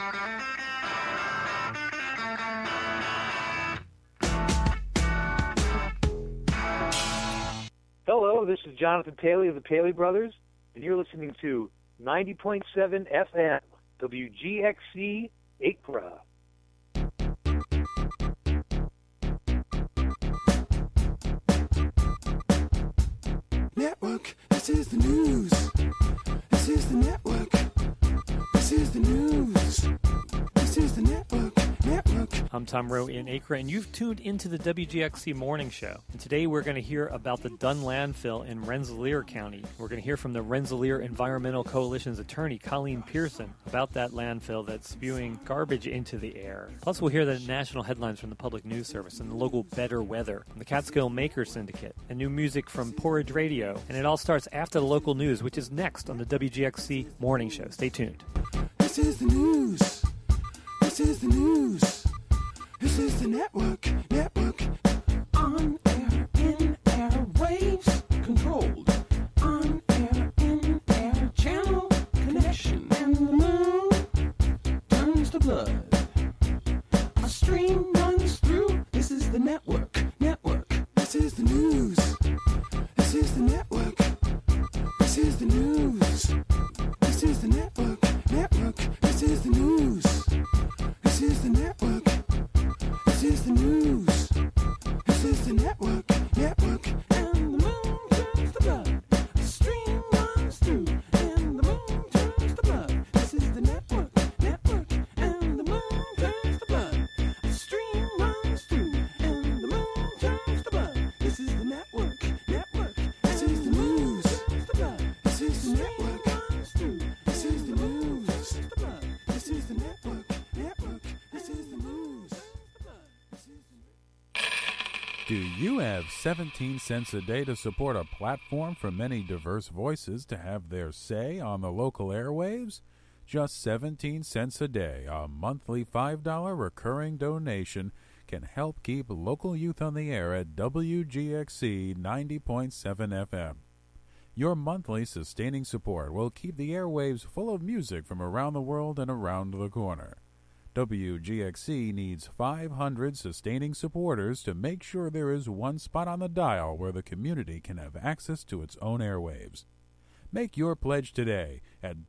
Hello, this is Jonathan Paley of the Paley Brothers, and you're listening to 90.7 FM, WGXC Acra. Network, this is the news. This is the network. This is the news. This is the network. I'm Tom Rowe in Acre, and you've tuned into the WGXC Morning Show. And today we're going to hear about the Dunn landfill in Rensselaer County. We're going to hear from the Rensselaer Environmental Coalition's attorney, Colleen Pearson, about that landfill that's spewing garbage into the air. Plus, we'll hear the national headlines from the Public News Service and the local Better Weather, and the Catskill Maker Syndicate, and new music from Porridge Radio. And it all starts after the local news, which is next on the WGXC Morning Show. Stay tuned. This is the news. This is the news. This is the network. On air, in air, waves controlled. On air, in air, channel connection. And the moon turns to blood. A stream runs through. This is the network. This is the news. This is the network. This is the news. This is the network. This is the news. This is the network. This is the news. This is the network. And the moon turns to blood. A stream runs through. And the moon turns to blood. This is the network. And the moon turns to blood. A stream runs through. And the moon turns to blood. This is the network. This is the news. This is the network. This is the news. This is the network. This is the news. Do you have 17 cents a day to support a platform for many diverse voices to have their say on the local airwaves? Just 17 cents a day, a monthly $5 recurring donation, can help keep local youth on the air at WGXC 90.7 FM. Your monthly sustaining support will keep the airwaves full of music from around the world and around the corner. WGXC needs 500 sustaining supporters to make sure there is one spot on the dial where the community can have access to its own airwaves. Make your pledge today at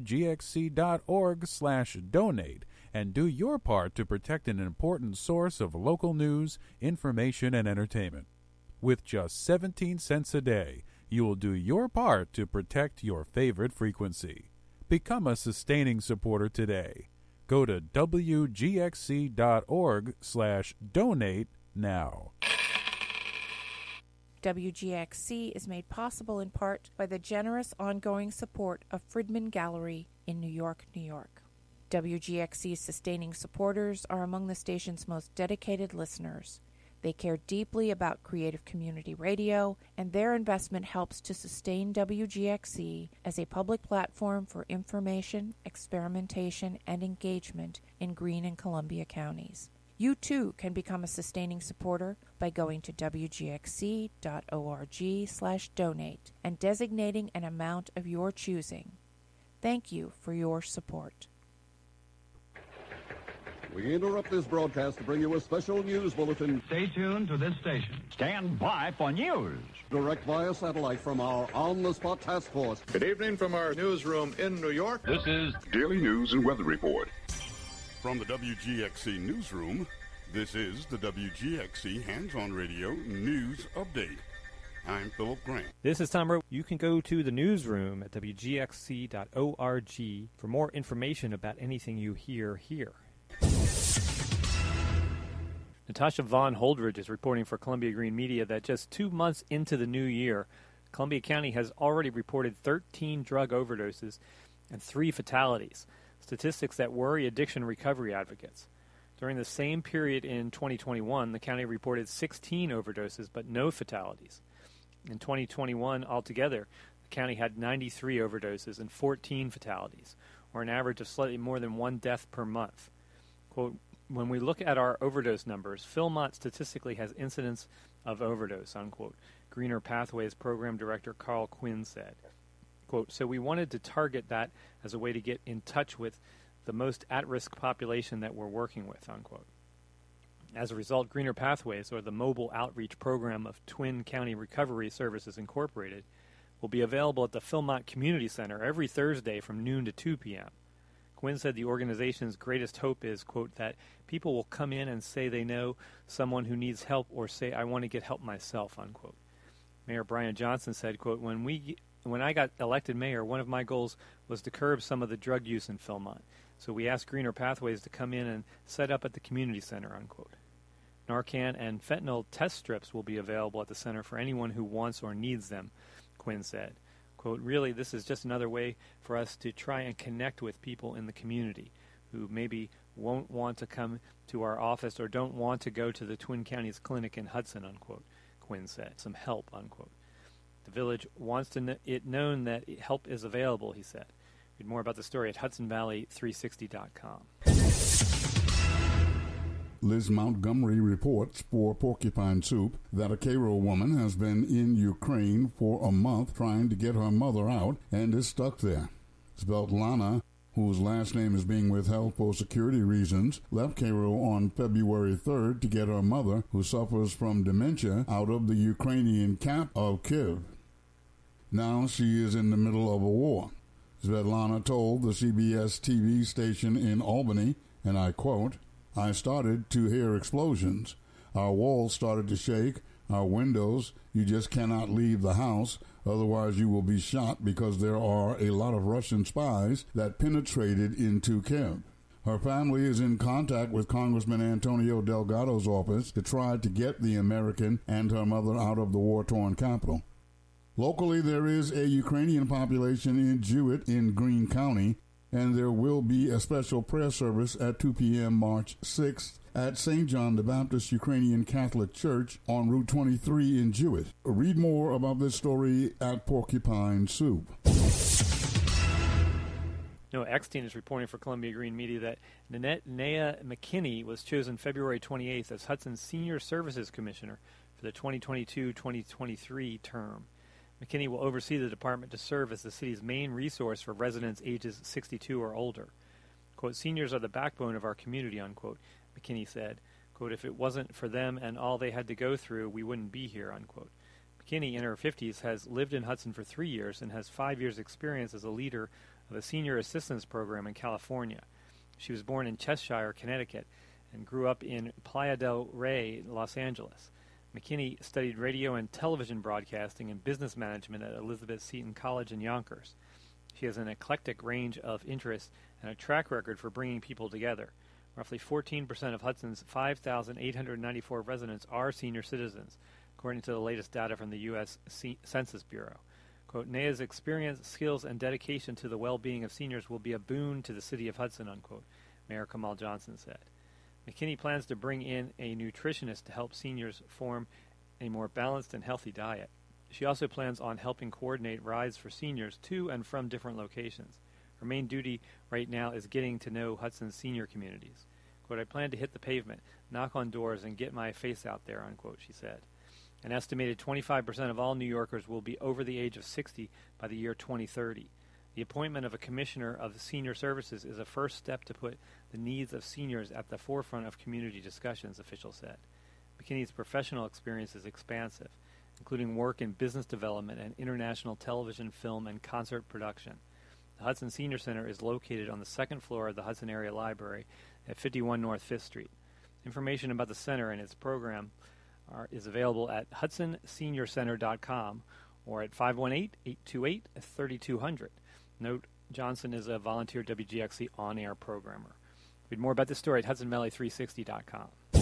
wgxc.org/donate and do your part to protect an important source of local news, information, and entertainment. With just 17 cents a day, you will do your part to protect your favorite frequency. Become a sustaining supporter today. Go to wgxc.org/donate now. WGXC is made possible in part by the generous ongoing support of Friedman Gallery in New York, New York. WGXC's sustaining supporters are among the station's most dedicated listeners. They care deeply about creative community radio, and their investment helps to sustain WGXC as a public platform for information, experimentation, and engagement in Greene and Columbia counties. You too can become a sustaining supporter by going to wgxc.org/donate and designating an amount of your choosing. Thank you for your support. We interrupt this broadcast to bring you a special news bulletin. Stay tuned to this station. Stand by for news. Direct via satellite from our on-the-spot task force. Good evening from our newsroom in New York. This is Daily News and Weather Report. From the WGXC newsroom, this is the WGXC Hands-On Radio News Update. I'm Philip Grant. This is Tom Rowe. You can go to the newsroom at wgxc.org for more information about anything you hear here. Natasha Vaughn Holdridge is reporting for Columbia Green Media that just 2 months into the new year, Columbia County has already reported 13 drug overdoses and 3 fatalities, statistics that worry addiction recovery advocates. During the same period in 2021, the county reported 16 overdoses but no fatalities. In 2021 altogether, the county had 93 overdoses and 14 fatalities, or an average of slightly more than 1 death per month. Quote, when we look at our overdose numbers, Philmont statistically has incidents of overdose, unquote, Greener Pathways Program Director Carl Quinn said. Quote, so we wanted to target that as a way to get in touch with the most at-risk population that we're working with, unquote. As a result, Greener Pathways, or the mobile outreach program of Twin County Recovery Services Incorporated, will be available at the Philmont Community Center every Thursday from noon to 2 p.m. Quinn said the organization's greatest hope is, quote, that people will come in and say they know someone who needs help or say, I want to get help myself, unquote. Mayor Brian Johnson said, quote, when I got elected mayor, one of my goals was to curb some of the drug use in Philmont. So we asked Greener Pathways to come in and set up at the community center, unquote. Narcan and fentanyl test strips will be available at the center for anyone who wants or needs them, Quinn said. Quote, really, this is just another way for us to try and connect with people in the community who maybe won't want to come to our office or don't want to go to the Twin Counties Clinic in Hudson, unquote, Quinn said. Some help, unquote. The village wants it known that help is available, he said. Read more about the story at HudsonValley360.com. Liz Montgomery reports for Porcupine Soup that a Cairo woman has been in Ukraine for a month trying to get her mother out and is stuck there. Svetlana, whose last name is being withheld for security reasons, left Cairo on February 3rd to get her mother, who suffers from dementia, out of the Ukrainian camp of Kyiv. Now she is in the middle of a war. Svetlana told the CBS TV station in Albany, and I quote, I started to hear explosions. Our walls started to shake, our windows. You just cannot leave the house, otherwise you will be shot because there are a lot of Russian spies that penetrated into Kyiv. Her family is in contact with Congressman Antonio Delgado's office to try to get the American and her mother out of the war-torn capital. Locally, there is a Ukrainian population in Jewett in Greene County, and there will be a special prayer service at 2 p.m. March 6th at St. John the Baptist Ukrainian Catholic Church on Route 23 in Jewett. Read more about this story at Porcupine Soup. Noah Eckstein is reporting for Columbia Green Media that Nanea McKinney was chosen February 28th as Hudson's Senior Services Commissioner for the 2022-2023 term. McKinney will oversee the department to serve as the city's main resource for residents ages 62 or older. Quote, seniors are the backbone of our community, unquote, McKinney said. Quote, if it wasn't for them and all they had to go through, we wouldn't be here, unquote. McKinney, in her 50s, has lived in Hudson for 3 years and has 5 years' experience as a leader of a senior assistance program in California. She was born in Cheshire, Connecticut, and grew up in Playa del Rey, Los Angeles. McKinney studied radio and television broadcasting and business management at Elizabeth Seton College in Yonkers. She has an eclectic range of interests and a track record for bringing people together. Roughly 14% of Hudson's 5,894 residents are senior citizens, according to the latest data from the U.S. Census Bureau. Quote, Nea's experience, skills, and dedication to the well-being of seniors will be a boon to the city of Hudson, unquote, Mayor Kamal Johnson said. McKinney plans to bring in a nutritionist to help seniors form a more balanced and healthy diet. She also plans on helping coordinate rides for seniors to and from different locations. Her main duty right now is getting to know Hudson's senior communities. Quote, I plan to hit the pavement, knock on doors, and get my face out there, unquote, she said. An estimated 25% of all New Yorkers will be over the age of 60 by the year 2030. The appointment of a commissioner of senior services is a first step to put the needs of seniors at the forefront of community discussions, officials said. McKinney's professional experience is expansive, including work in business development and international television, film, and concert production. The Hudson Senior Center is located on the second floor of the Hudson Area Library at 51 North 5th Street. Information about the center and its program is available at hudsonseniorcenter.com or at 518-828-3200. Note, Johnson is a volunteer WGXC on-air programmer. Read more about this story at HudsonValley360.com.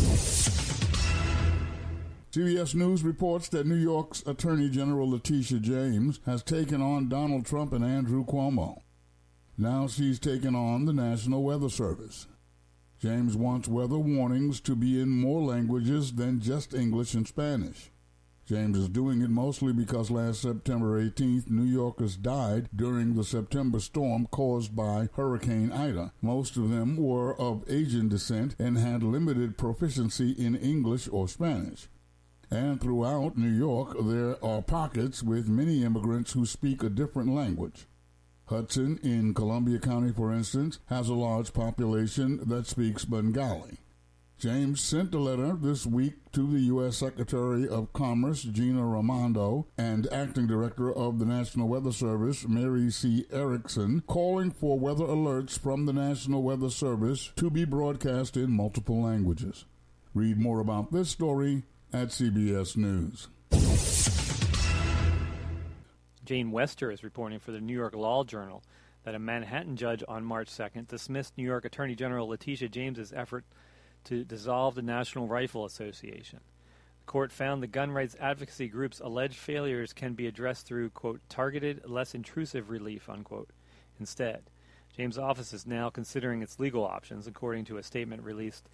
CBS News reports that New York's Attorney General Letitia James has taken on Donald Trump and Andrew Cuomo. Now she's taken on the National Weather Service. James wants weather warnings to be in more languages than just English and Spanish. James is doing it mostly because last September 18th, New Yorkers died during the September storm caused by Hurricane Ida. Most of them were of Asian descent and had limited proficiency in English or Spanish. And throughout New York, there are pockets with many immigrants who speak a different language. Hudson in Columbia County, for instance, has a large population that speaks Bengali. James sent a letter this week to the U.S. Secretary of Commerce, Gina Raimondo, and Acting Director of the National Weather Service, Mary C. Erickson, calling for weather alerts from the National Weather Service to be broadcast in multiple languages. Read more about this story at CBS News. Jane Wester is reporting for the New York Law Journal that a Manhattan judge on March 2nd dismissed New York Attorney General Letitia James's effort to dissolve the National Rifle Association. The court found the gun rights advocacy group's alleged failures can be addressed through, quote, targeted, less intrusive relief, unquote. Instead, James' office is now considering its legal options, according to a statement released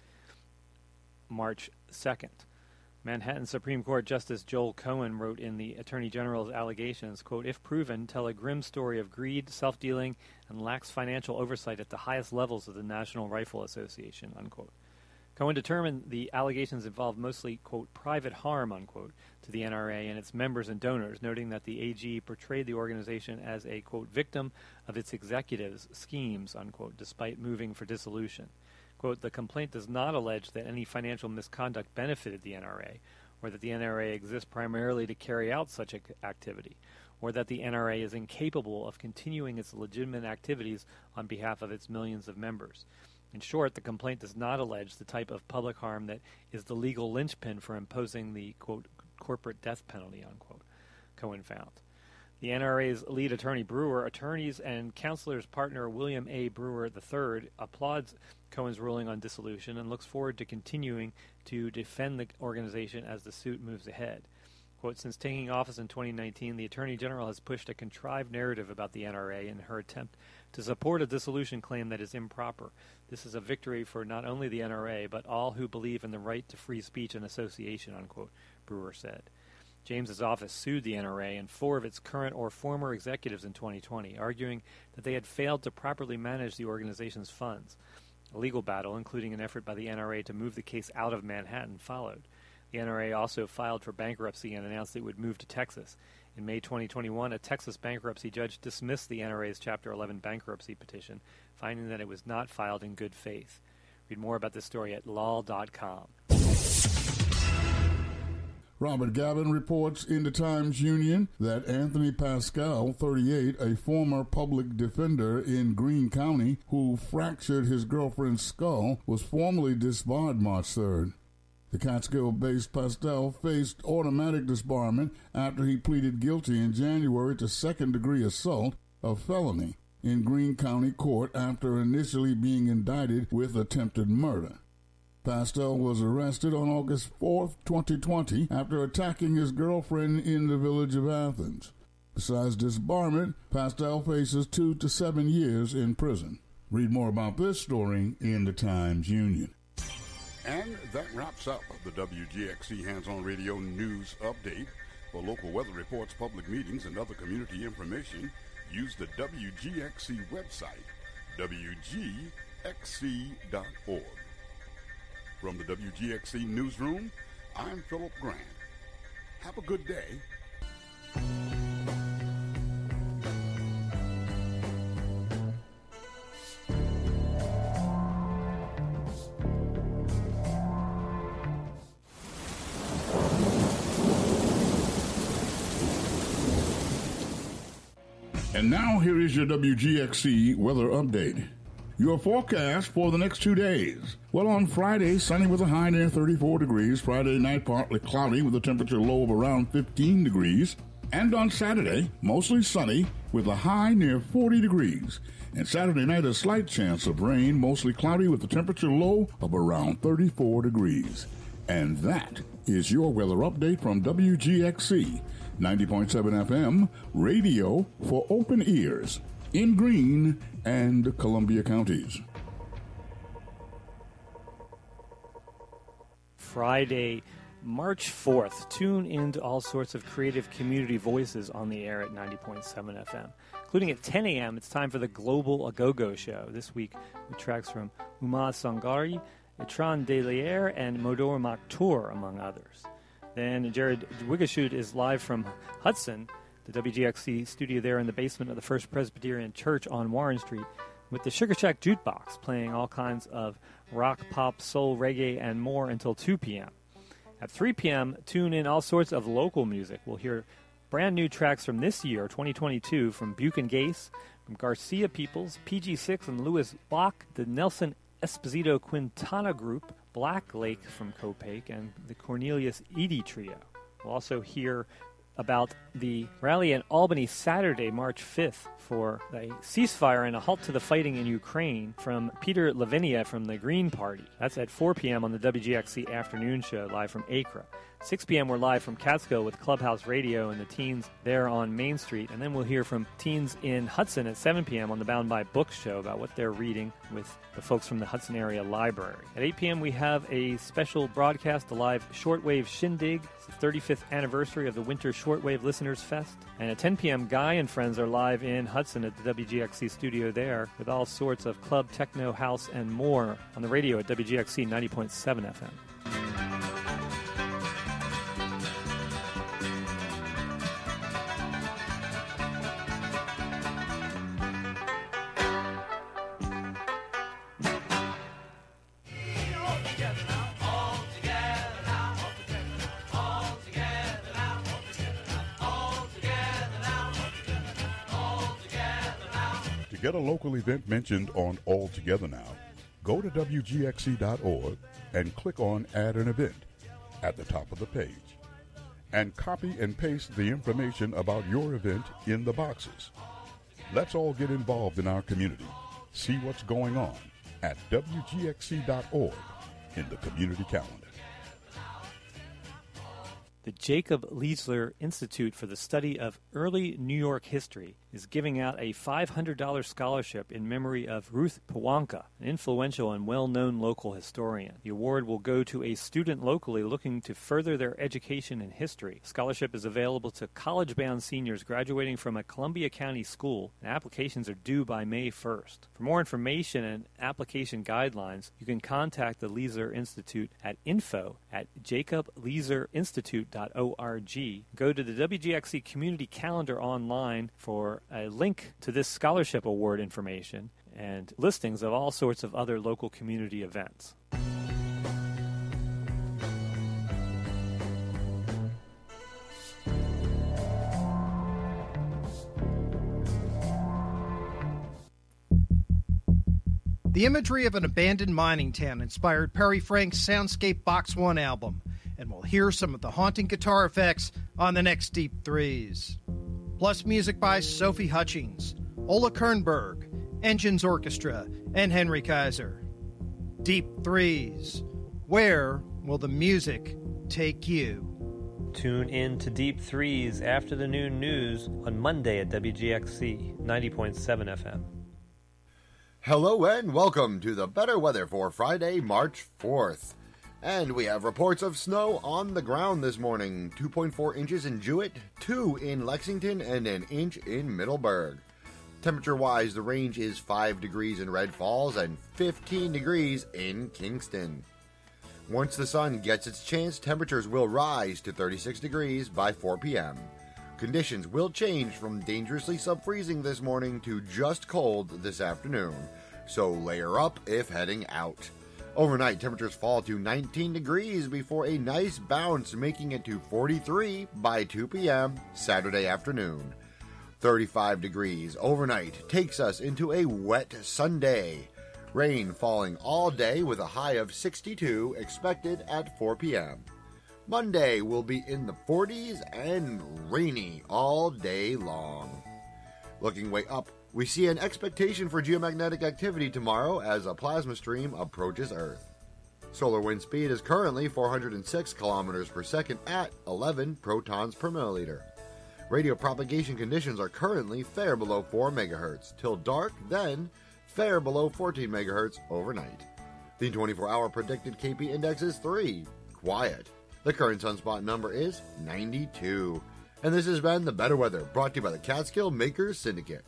March 2nd. Manhattan Supreme Court Justice Joel Cohen wrote in the Attorney General's allegations, quote, if proven, tell a grim story of greed, self-dealing, and lax financial oversight at the highest levels of the National Rifle Association, unquote. Cohen determined the allegations involved mostly, quote, private harm, unquote, to the NRA and its members and donors, noting that the AG portrayed the organization as a, quote, victim of its executives' schemes, unquote, despite moving for dissolution. Quote, the complaint does not allege that any financial misconduct benefited the NRA, or that the NRA exists primarily to carry out such activity, or that the NRA is incapable of continuing its legitimate activities on behalf of its millions of members. In short, the complaint does not allege the type of public harm that is the legal linchpin for imposing the, quote, corporate death penalty, unquote, Cohen found. The NRA's lead attorney, Brewer, attorneys and counselors partner William A. Brewer III applauds Cohen's ruling on dissolution and looks forward to continuing to defend the organization as the suit moves ahead. Quote, since taking office in 2019, the Attorney General has pushed a contrived narrative about the NRA in her attempt to support a dissolution claim that is improper. This is a victory for not only the NRA, but all who believe in the right to free speech and association, unquote, Brewer said. James's office sued the NRA and 4 of its current or former executives in 2020, arguing that they had failed to properly manage the organization's funds. A legal battle, including an effort by the NRA to move the case out of Manhattan, followed. The NRA also filed for bankruptcy and announced it would move to Texas. In May 2021, a Texas bankruptcy judge dismissed the NRA's Chapter 11 bankruptcy petition, finding that it was not filed in good faith. Read more about this story at law.com. Robert Gavin reports in the Times-Union that Anthony Pascal, 38, a former public defender in Greene County who fractured his girlfriend's skull, was formally disbarred March 3rd. The Catskill-based Pascal faced automatic disbarment after he pleaded guilty in January to second-degree assault, a felony, in Greene County Court after initially being indicted with attempted murder. Pascal was arrested on August 4, 2020, after attacking his girlfriend in the village of Athens. Besides disbarment, Pascal faces 2 to 7 years in prison. Read more about this story in the Times-Union. And that wraps up the WGXC Hands-On Radio News Update. For local weather reports, public meetings, and other community information, use the WGXC website, WGXC.org. From the WGXC Newsroom, I'm Philip Grant. Have a good day. And now here is your WGXC weather update. Your forecast for the next 2 days. Well, on Friday, sunny with a high near 34 degrees. Friday night, partly cloudy with a temperature low of around 15 degrees. And on Saturday, mostly sunny with a high near 40 degrees. And Saturday night, a slight chance of rain, mostly cloudy with a temperature low of around 34 degrees. And that is your weather update from WGXC, 90.7 FM, radio for open ears, in Greene and Columbia counties. Friday, March 4th. Tune into all sorts of creative community voices on the air at 90.7 FM. Including at 10 a.m., it's time for the Global A-Go-Go Show. This week with tracks from Umad Sangari, Etran Delier, and Modor Maktour, among others. Then Jared Wigashut is live from Hudson the WGXC studio there in the basement of the First Presbyterian Church on Warren Street, with the Sugar Shack Jukebox playing all kinds of rock, pop, soul, reggae, and more until 2 p.m. At 3 p.m., tune in all sorts of local music. We'll hear brand new tracks from this year, 2022, from Buchan Gase, from Garcia Peoples, PG6 and Louis Block, the Nelson Esposito Quintana Group, Black Lake from Copake, and the Cornelius Eady Trio. We'll also hear about the rally in Albany Saturday, March 5th, for a ceasefire and a halt to the fighting in Ukraine from Peter Lavinia from the Green Party. That's at 4 p.m. on the WGXC Afternoon Show, live from Acre. 6 p.m. we're live from Catskill with Clubhouse Radio and the teens there on Main Street. And then we'll hear from teens in Hudson at 7 p.m. on the Bound by Books show about what they're reading with the folks from the Hudson Area Library. At 8 p.m. we have a special broadcast, the live Shortwave Shindig. It's the 35th anniversary of the Winter Shortwave Listeners Fest. And at 10 p.m. Guy and friends are live in Hudson at the WGXC studio there with all sorts of club, techno, house, and more on the radio at WGXC 90.7 FM. Get a local event mentioned on All Together Now. Go to WGXC.org and click on Add an Event at the top of the page. And copy and paste the information about your event in the boxes. Let's all get involved in our community. See what's going on at WGXC.org in the community calendar. The Jacob Leisler Institute for the Study of Early New York History is giving out a $500 scholarship in memory of Ruth Pawanka, an influential and well-known local historian. The award will go to a student locally looking to further their education in history. The scholarship is available to college-bound seniors graduating from a Columbia County school, and applications are due by May 1st. For more information and application guidelines, you can contact the Leisler Institute at info@jacobleiserinstitute.org. Go to the WGXC Community Calendar online for a link to this scholarship award information and listings of all sorts of other local community events. The imagery of an abandoned mining town inspired Perry Frank's Soundscape Box 1 album, and we'll hear some of the haunting guitar effects on the next Deep Threes. Plus music by Sophie Hutchings, Ola Kernberg, Engines Orchestra, and Henry Kaiser. Deep Threes. Where will the music take you? Tune in to Deep Threes after the noon news on Monday at WGXC 90.7 FM. Hello and welcome to the better weather for Friday, March 4th. And we have reports of snow on the ground this morning. 2.4 inches in Jewett, 2 in Lexington, and an inch in Middleburg. Temperature-wise, the range is 5 degrees in Red Falls and 15 degrees in Kingston. Once the sun gets its chance, temperatures will rise to 36 degrees by 4 p.m. Conditions will change from dangerously sub-freezing this morning to just cold this afternoon, so layer up if heading out. Overnight, temperatures fall to 19 degrees before a nice bounce, making it to 43 by 2 p.m. Saturday afternoon. 35 degrees overnight takes us into a wet Sunday. Rain falling all day with a high of 62 expected at 4 p.m. Monday will be in the 40s and rainy all day long. Looking way up, we see an expectation for geomagnetic activity tomorrow as a plasma stream approaches Earth. Solar wind speed is currently 406 kilometers per second at 11 protons per milliliter. Radio propagation conditions are currently fair below 4 megahertz till dark, then fair below 14 megahertz overnight. The 24-hour predicted KP index is 3, quiet. The current sunspot number is 92. And this has been The Better Weather, brought to you by the Catskill Makers Syndicate.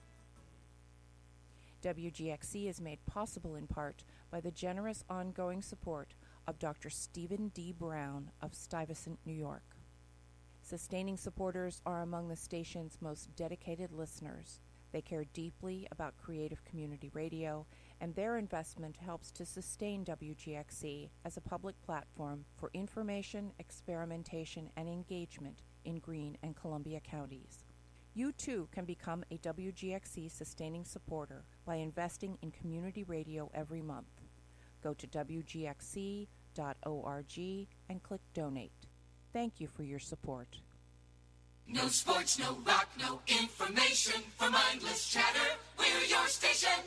WGXC is made possible in part by the generous ongoing support of Dr. Stephen D. Brown of Stuyvesant, New York. sustaining supporters are among the station's most dedicated listeners. They care deeply about creative community radio, and their investment helps to sustain WGXC as a public platform for information, experimentation, and engagement in Greene and Columbia counties. You too can become a WGXC sustaining supporter by investing in community radio every month. Go to WGXC.org and click Donate. Thank you for your support. No sports, no rock, no information. For mindless chatter, we're your station.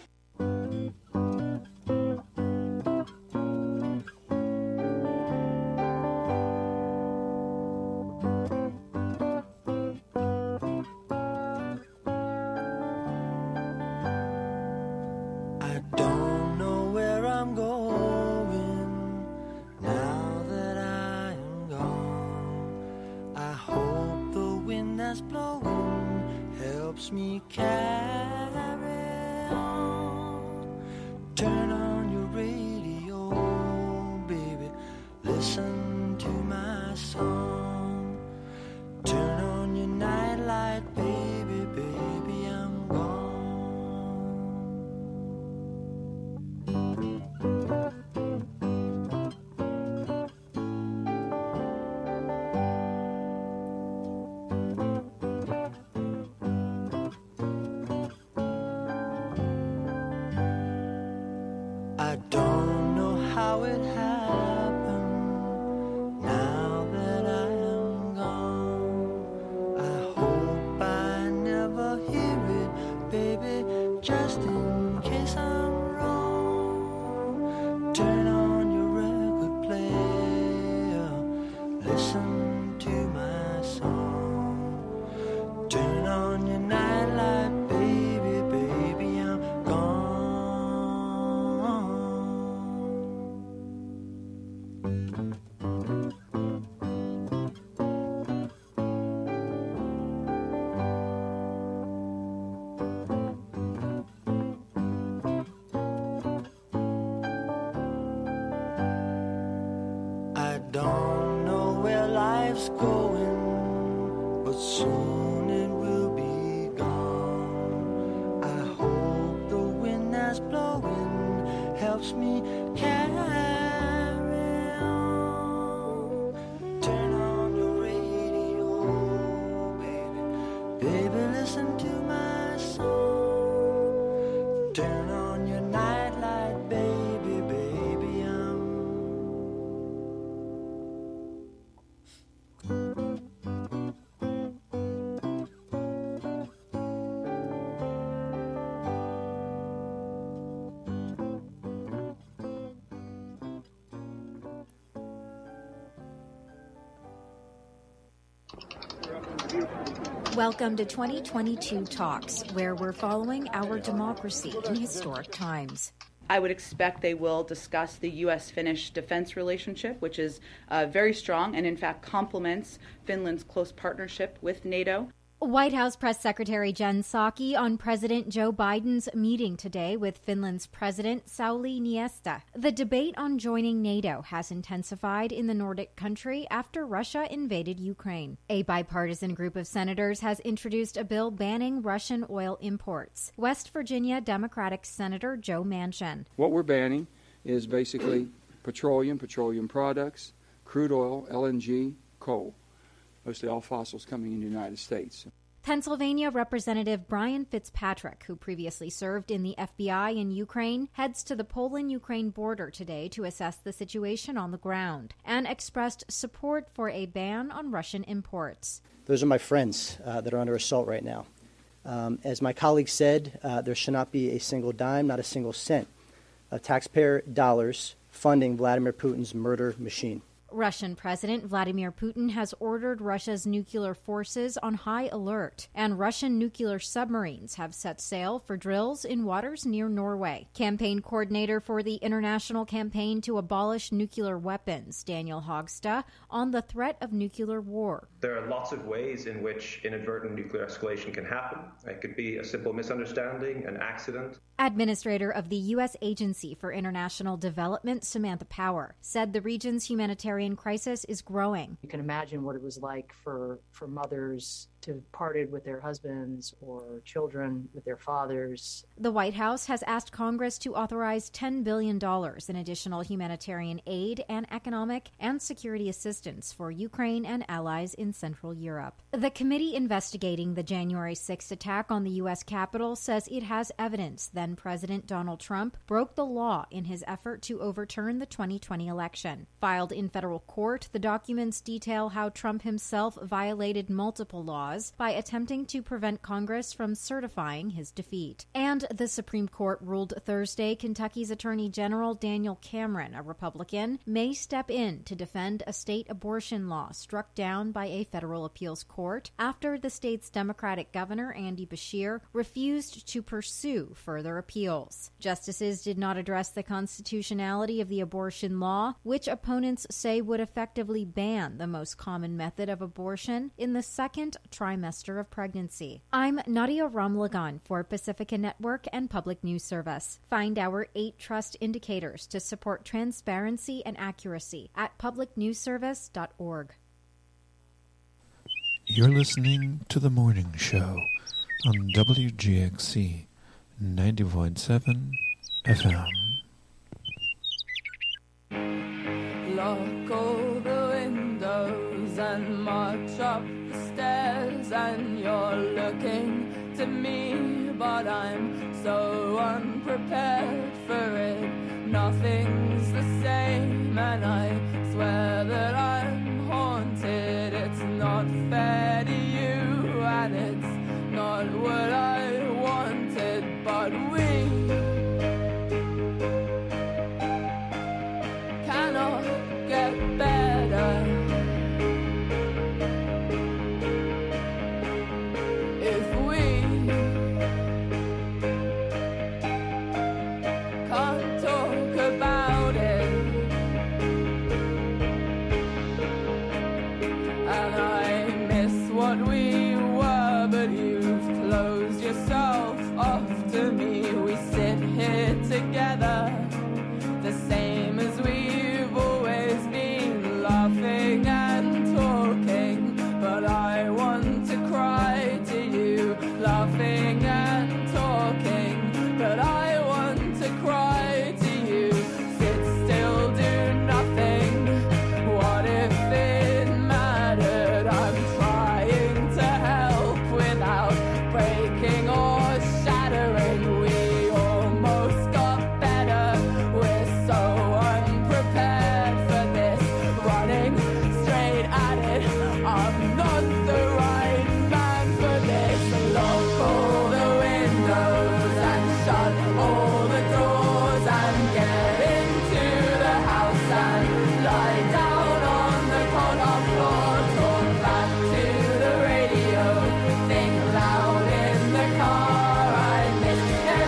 I don't know where I'm going now that I am gone. I hope the wind that's blowing helps me carry on. Turn on your radio, baby, listen to my song. Turn on your nightlight, baby, baby, I'm gone. I don't know how it happened now that I am gone. I hope I never hear it, baby, just in case I'm wrong. Turn on your record player, listen to my song. Turn on your nightlight, baby, baby, I'm gone. I don't know where life's going, but soon it will be gone. I hope the wind that's blowing helps me carry on. Turn on your radio, baby, baby, listen to my song. Turn on your nightlight, baby, baby, I'm Welcome to 2022 Talks, where we're following our democracy in historic times. I would expect they will discuss the U.S.-Finnish defense relationship, which is very strong and in fact complements Finland's close partnership with NATO. White House Press Secretary Jen Psaki on President Joe Biden's meeting today with Finland's President Sauli Niinistö. The debate on joining NATO has intensified in the Nordic country after Russia invaded Ukraine. A bipartisan group of senators has introduced a bill banning Russian oil imports. West Virginia Democratic Senator Joe Manchin. What we're banning is basically petroleum products, crude oil, LNG, coal. Mostly all fossils coming into the United States. Pennsylvania Representative Brian Fitzpatrick, who previously served in the FBI in Ukraine, heads to the Poland-Ukraine border today to assess the situation on the ground and expressed support for a ban on Russian imports. Those are my friends that are under assault right now. As my colleague said, there should not be a single dime, not a single cent of taxpayer dollars funding Vladimir Putin's murder machine. Russian President Vladimir Putin has ordered Russia's nuclear forces on high alert, and Russian nuclear submarines have set sail for drills in waters near Norway. Campaign coordinator for the International Campaign to Abolish Nuclear Weapons, Daniel Hogstad, on the threat of nuclear war. There are lots of ways in which inadvertent nuclear escalation can happen. It could be a simple misunderstanding, an accident. Administrator of the U.S. Agency for International Development, Samantha Power, said the region's humanitarian Ukraine crisis is growing. You can imagine what it was like for mothers to have parted with their husbands or children with their fathers. The White House has asked Congress to authorize $10 billion in additional humanitarian aid and economic and security assistance for Ukraine and allies in Central Europe. The committee investigating the January 6th attack on the U.S. Capitol says it has evidence then President Donald Trump broke the law in his effort to overturn the 2020 election. Filed in federal court, the documents detail how Trump himself violated multiple laws by attempting to prevent Congress from certifying his defeat. And the Supreme Court ruled Thursday Kentucky's Attorney General Daniel Cameron, a Republican, may step in to defend a state abortion law struck down by a federal appeals court after the state's Democratic governor, Andy Beshear, refused to pursue further appeals. Justices did not address the constitutionality of the abortion law, which opponents say would effectively ban the most common method of abortion in the second trimester of pregnancy. I'm Nadia Ramlagan for Pacifica Network and Public News Service. Find our 8 trust indicators to support transparency and accuracy at publicnewsservice.org. You're listening to The Morning Show on WGXC 90.7 FM. Lock all the windows and march up the stairs, and you're looking to me, but I'm so unprepared for it. Nothing's the same, and I swear that I'm haunted. It's not fair to you, and it's not what I wanted, but we cannot get better. If we can't talk about it, and I miss what we were, but you've closed yourself off to me. We sit here together, the same as we've always been, laughing and talking, but I want to cry to you, laughing and talking, but I want to cry to you. Sit still, do nothing. What if it mattered? I'm trying to help without breaking or shattering. We almost got better. We're so unprepared for this, running straight at it. I'm not the right man for this. Lock all the windows and shut all the doors and get into the house and lie down on the corner floor. Talk back to the radio, think loud in the car. I miss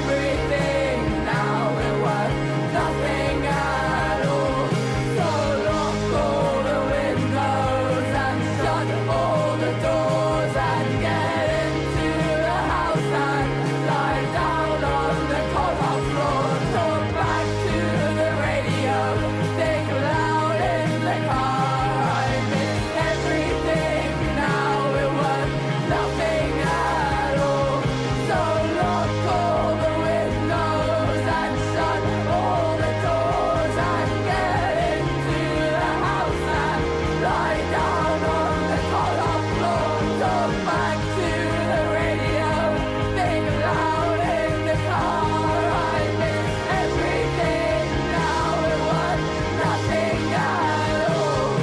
everything now, it was nothing at all. So lock all the windows and shut all the doors and get into the house and lie down on the corner floor. Talk back to the radio, think loud in the car. I miss everything now, it was nothing at all. So lock all the windows and shut all the doors and get into the house and lie down on the corner floor. Talk back to the radio, think loud in the car. I miss everything now, it was nothing at all.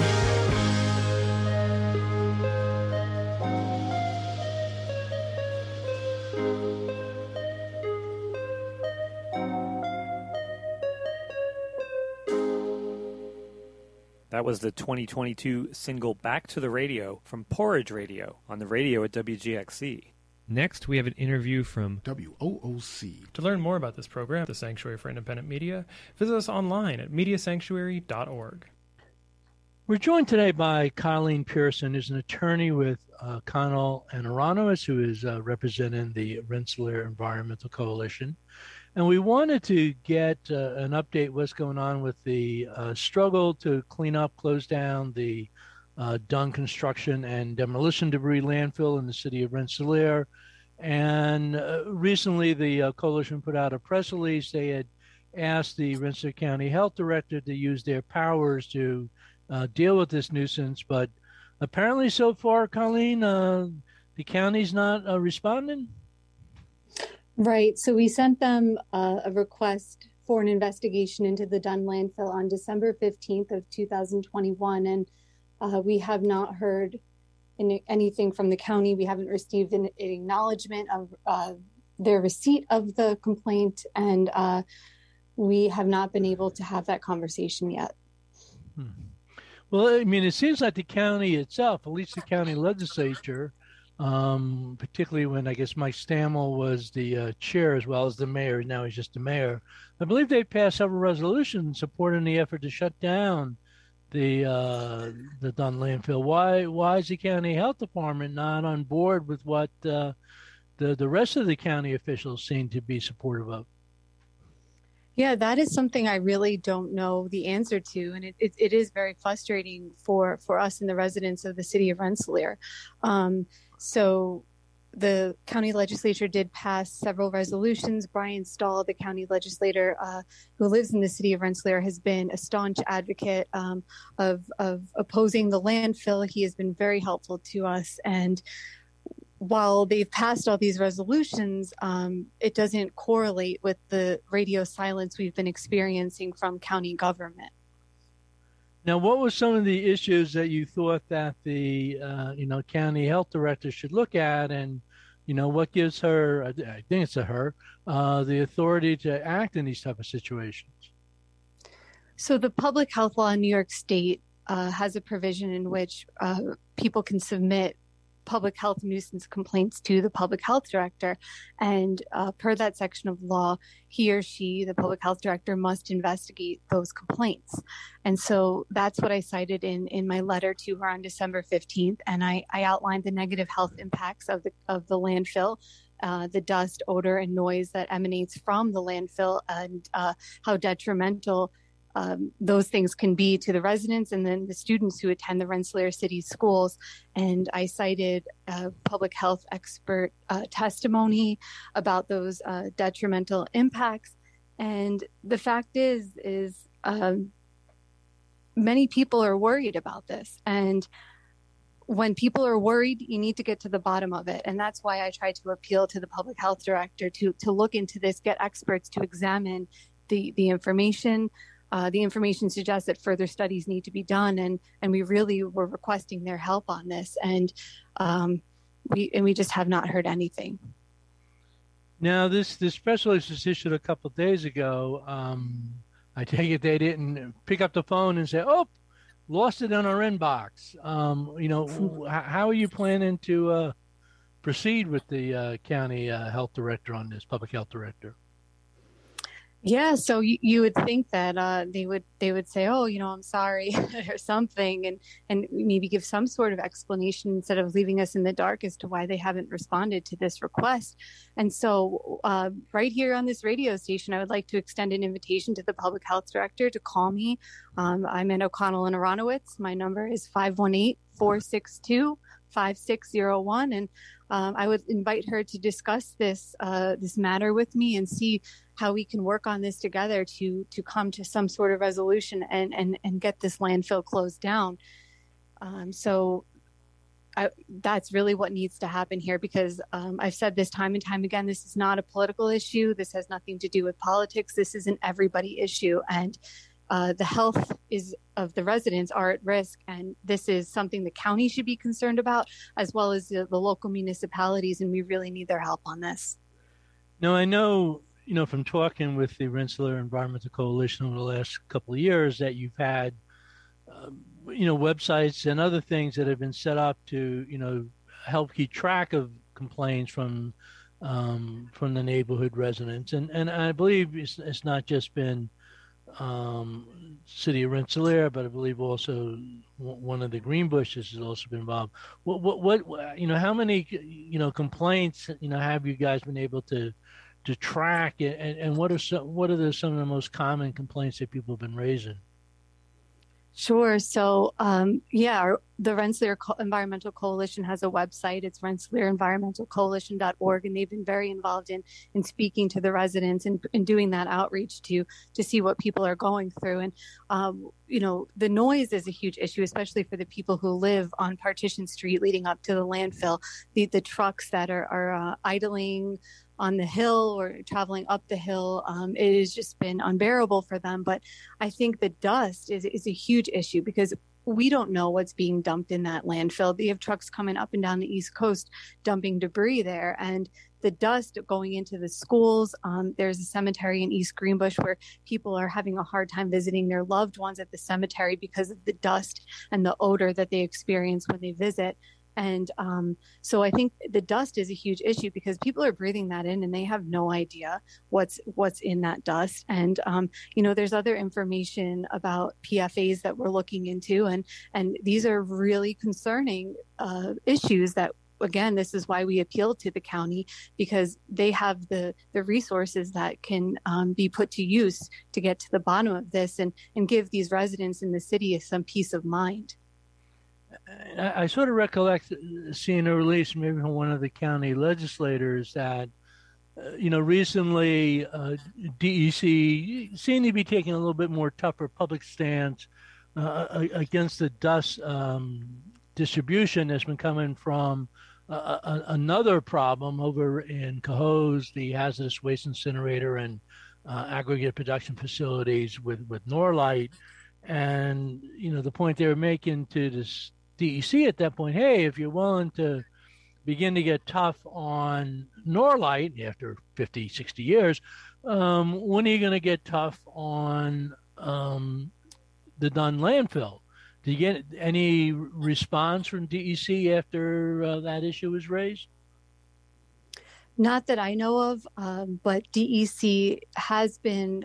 That was the 2022 single Back to the Radio from Porridge Radio on the radio at WGXC. Next, we have an interview from WOOC. To learn more about this program, the Sanctuary for Independent Media, visit us online at mediasanctuary.org. We're joined today by Colleen Pearson, who's an attorney with Connell and Aranos, who is representing the Rensselaer Environmental Coalition. And we wanted to get an update what's going on with the struggle to clean up, close down the Dunn construction and demolition debris landfill in the city of Rensselaer. And recently the coalition put out a press release. They had asked the Rensselaer County Health Director to use their powers to deal with this nuisance. But apparently so far, Colleen, the county's not responding? Right. So we sent them a request for an investigation into the Dunn landfill on December 15th of 2021. And we have not heard anything from the county. We haven't received an acknowledgement of their receipt of the complaint. And we have not been able to have that conversation yet. Well, I mean, it seems like the county itself, at least the county legislature, particularly when I guess Mike Stammel was the chair as well as the mayor. Now he's just the mayor. I believe they passed several resolutions supporting the effort to shut down the Dunn landfill. Why is the county health department not on board with what the rest of the county officials seem to be supportive of? Yeah, that is something I really don't know the answer to. And it is very frustrating for us and the residents of the city of Rensselaer. So the county legislature did pass several resolutions. Brian Stahl, the county legislator who lives in the city of Rensselaer, has been a staunch advocate of opposing the landfill. He has been very helpful to us. And while they've passed all these resolutions, it doesn't correlate with the radio silence we've been experiencing from county government. Now, what were some of the issues that you thought that the county health director should look at, and what gives her, I think it's her, the authority to act in these type of situations? So the public health law in New York State has a provision in which people can submit public health nuisance complaints to the public health director. And per that section of law, he or she, the public health director, must investigate those complaints. And so that's what I cited in my letter to her on December 15th. And I outlined the negative health impacts of the landfill, the dust, odor, and noise that emanates from the landfill, and how detrimental those things can be to the residents and then the students who attend the Rensselaer City schools. And I cited public health expert testimony about those detrimental impacts. And the fact is many people are worried about this. And when people are worried, you need to get to the bottom of it. And that's why I tried to appeal to the public health director to look into this, get experts to examine the information. The information suggests that further studies need to be done, and we really were requesting their help on this, and we just have not heard anything. Now, this press release was issued a couple of days ago. I take it they didn't pick up the phone and say, "Oh, lost it in our inbox." How are you planning to proceed with the county health director on this, public health director? Yeah, so you would think that they would say, "Oh, I'm sorry," or something, and maybe give some sort of explanation instead of leaving us in the dark as to why they haven't responded to this request. And so, right here on this radio station, I would like to extend an invitation to the public health director to call me. I'm in O'Connell and Aronowitz. My number is 518-462-5601, and I would invite her to discuss this matter with me and see how we can work on this together to come to some sort of resolution and get this landfill closed down. That's really what needs to happen here, because I've said this time and time again, this is not a political issue. This has nothing to do with politics. This is an everybody issue, and the health of the residents are at risk, and this is something the county should be concerned about, as well as the local municipalities, and we really need their help on this. Now, I know, from talking with the Rensselaer Environmental Coalition over the last couple of years, that you've had, websites and other things that have been set up to, help keep track of complaints from the neighborhood residents. And I believe it's not just been City of Rensselaer, but I believe also one of the Greenbushes has also been involved. What how many complaints have you guys been able to to track, and what are some of the most common complaints that people have been raising? Sure. So, the Rensselaer Environmental Coalition has a website. It's RensselaerEnvironmentalCoalition.org, and they've been very involved in speaking to the residents and doing that outreach to see what people are going through. And, the noise is a huge issue, especially for the people who live on Partition Street leading up to the landfill. The trucks that are idling on the hill or traveling up the hill, it has just been unbearable for them. But I think the dust is a huge issue because we don't know what's being dumped in that landfill. They have trucks coming up and down the East Coast dumping debris there, and the dust going into the schools. There's a cemetery in East Greenbush where people are having a hard time visiting their loved ones at the cemetery because of the dust and the odor that they experience when they visit. And so I think the dust is a huge issue because people are breathing that in and they have no idea what's in that dust. And, there's other information about PFAS that we're looking into. And these are really concerning issues that, again, this is why we appealed to the county, because they have the resources that can be put to use to get to the bottom of this and give these residents in the city some peace of mind. I sort of recollect seeing a release maybe from one of the county legislators that, recently DEC seemed to be taking a little bit more tougher public stance against the dust distribution that's been coming from another problem over in Cohoes, the hazardous waste incinerator and aggregate production facilities with Norlite. And, the point they were making to this DEC at that point, hey, if you're willing to begin to get tough on Norlite after 50, 60 years, when are you going to get tough on the Dunn landfill? Did you get any response from DEC after that issue was raised? Not that I know of, but DEC has been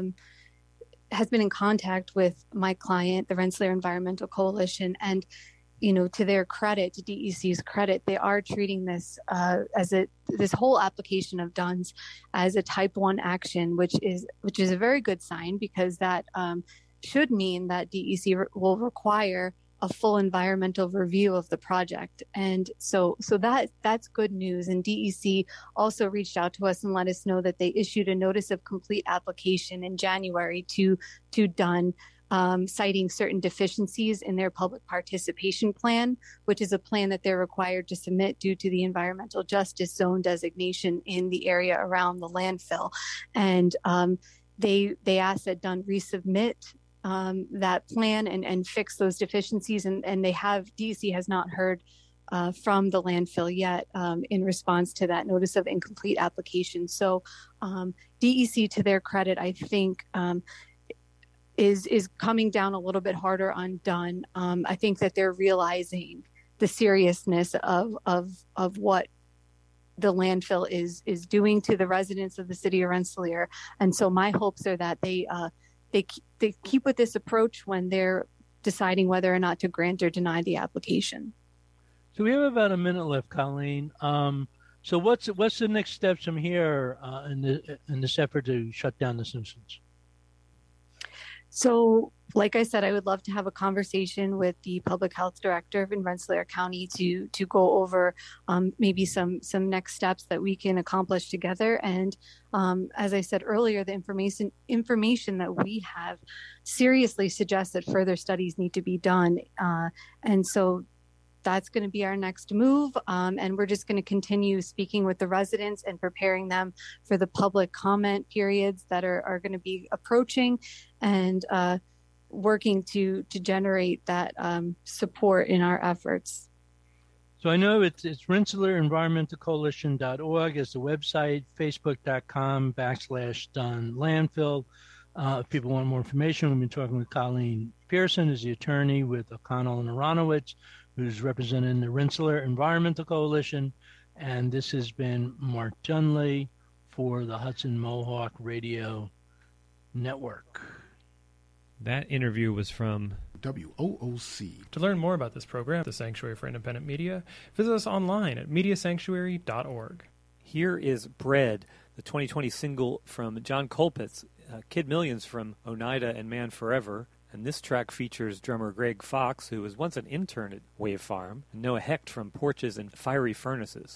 in contact with my client, the Rensselaer Environmental Coalition, and to their credit, to DEC's credit, they are treating this this whole application of Dunn's as a type 1 action, which is a very good sign, because that should mean that DEC will require a full environmental review of the project. And so that's good news. And DEC also reached out to us and let us know that they issued a notice of complete application in January to Dunn, citing certain deficiencies in their public participation plan, which is a plan that they're required to submit due to the environmental justice zone designation in the area around the landfill. And they asked that Dunn resubmit that plan and fix those deficiencies. And DEC has not heard from the landfill yet in response to that notice of incomplete application. So DEC, to their credit, I think, is coming down a little bit harder on Dunn. I think that they're realizing the seriousness of what the landfill is doing to the residents of the city of Rensselaer. And so my hopes are that they keep with this approach when they're deciding whether or not to grant or deny the application. So we have about a minute left, Colleen. So what's the next steps from here in this effort to shut down the Simpsons? So, like I said, I would love to have a conversation with the public health director in Rensselaer County to go over maybe some next steps that we can accomplish together. And as I said earlier, the information that we have seriously suggests that further studies need to be done. And so that's going to be our next move. And we're just going to continue speaking with the residents and preparing them for the public comment periods that are going to be approaching, and working to generate that support in our efforts. So I know it's RensselaerEnvironmentalCoalition.org is the website, Facebook.com/Dunn Landfill. If people want more information, we've been talking with Colleen Pearson, who's the attorney with O'Connell and Aronowitz, who's representing the Rensselaer Environmental Coalition. And this has been Mark Dunley for the Hudson Mohawk Radio Network. That interview was from WOOC. To learn more about this program, the Sanctuary for Independent Media, visit us online at mediasanctuary.org. Here is bread The 2020 single from John Colpitts, Kid Millions from Oneida and Man Forever. And this track features drummer Greg Fox, who was once an intern at Wave Farm, and Noah Hecht from Porches and Fiery Furnaces.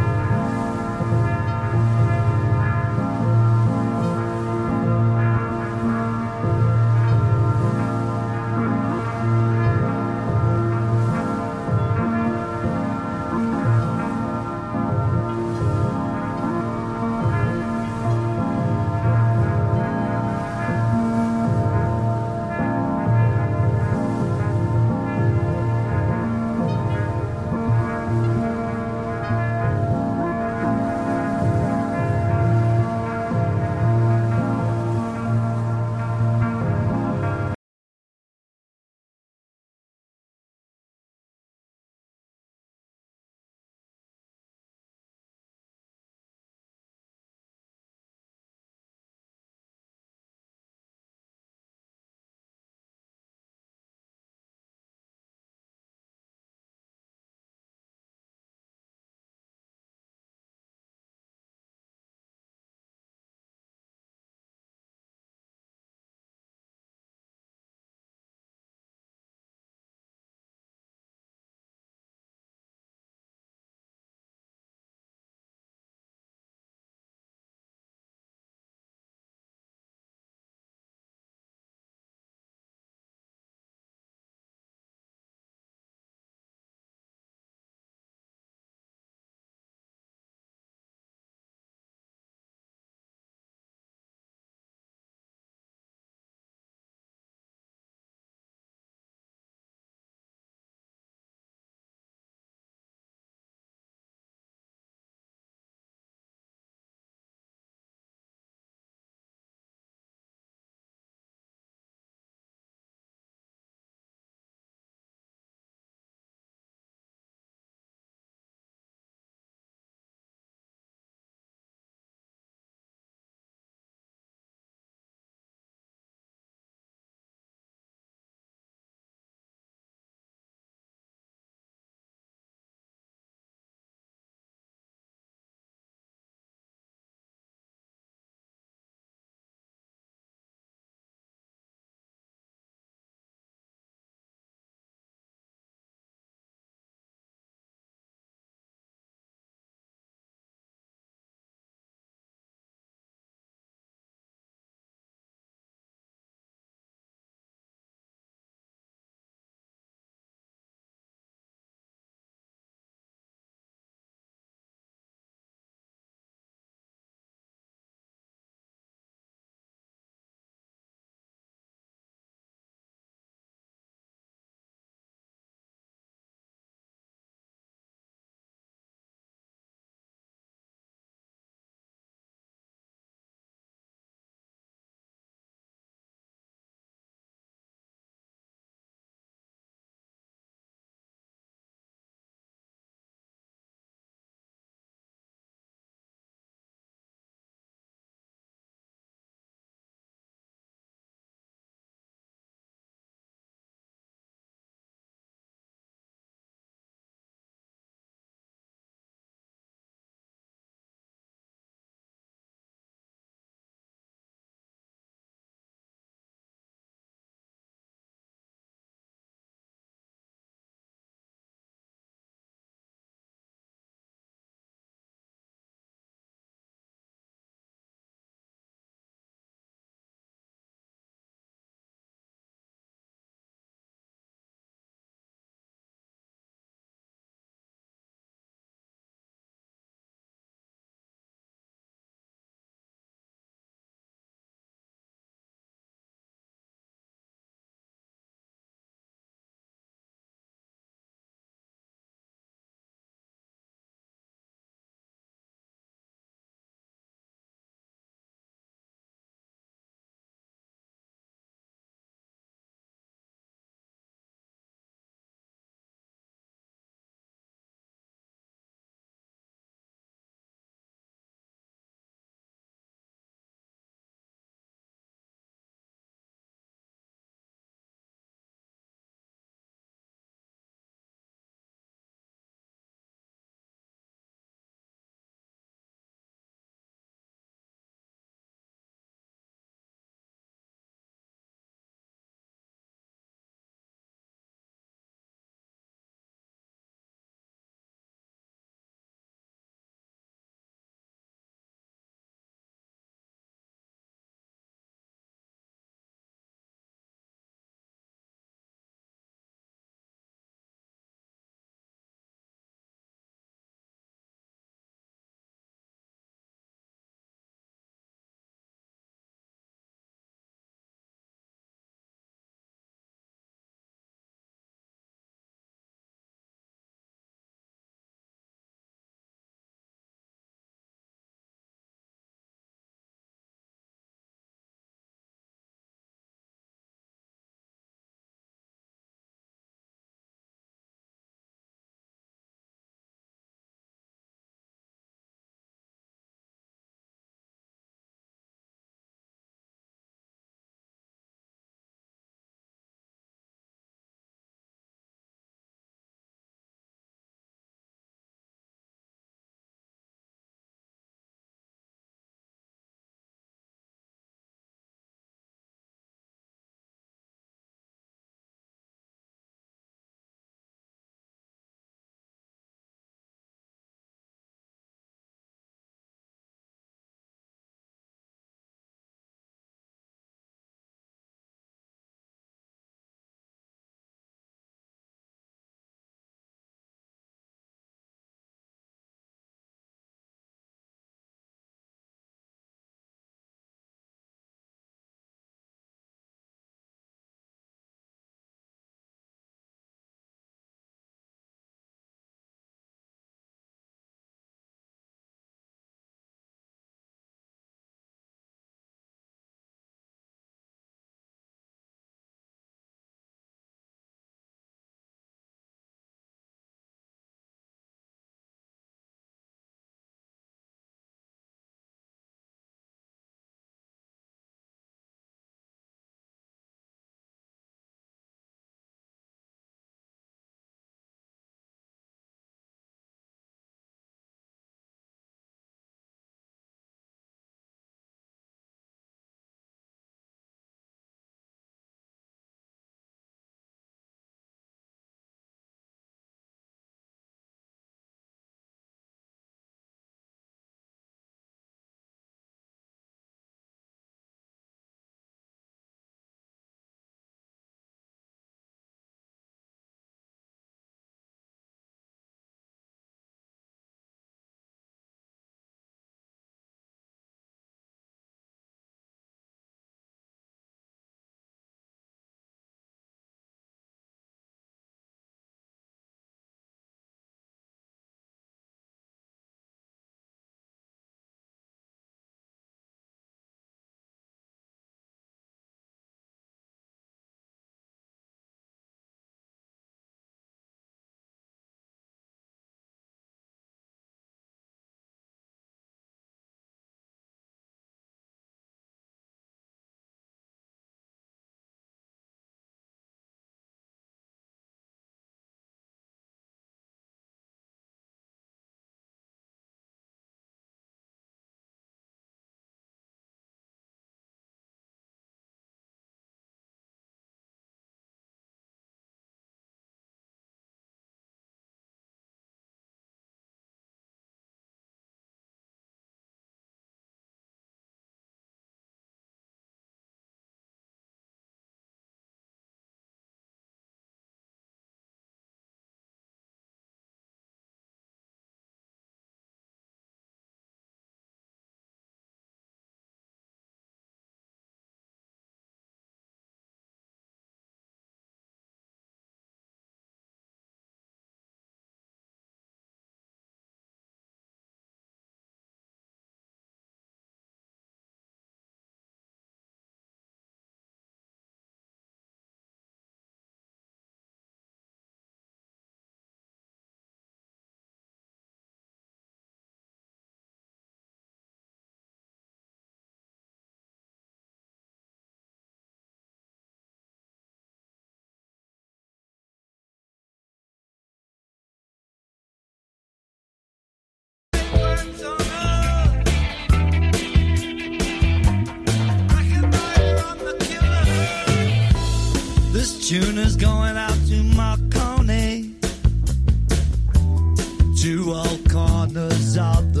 tune is going out to Marconi, to all corners of the